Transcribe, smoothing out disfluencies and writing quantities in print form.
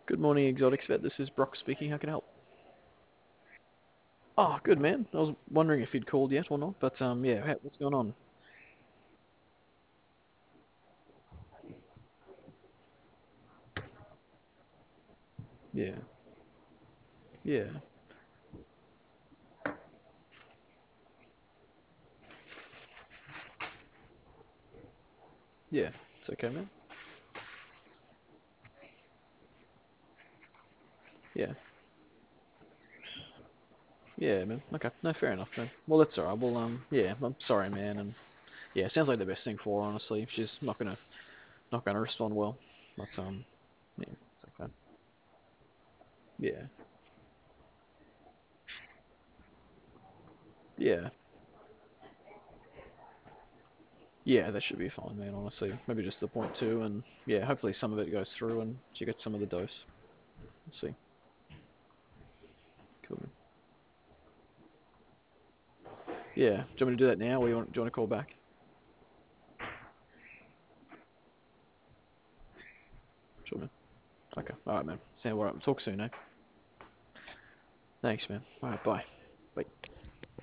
Good morning, Exotics Vet. This is Brock speaking. How can I help? Oh, good man. I was wondering if you'd called yet or not, but yeah, what's going on? Yeah, yeah, yeah. It's okay, man. Yeah, yeah, man. Okay, no, fair enough, man. Well, that's alright. Well, yeah, I'm sorry, man, and yeah, sounds like the best thing for her, honestly. She's not gonna respond well, but yeah, it's okay. Yeah, yeah, yeah. That should be fine, man. Honestly, maybe just the point two, and yeah, hopefully some of it goes through, and she gets some of the dose. We'll see. Cool, man. Yeah. Do you want me to do that now, or do you want to call back? Sure, man. Okay. All right, man. Sound all right. Talk soon, eh? Thanks, man. All right, bye. Bye.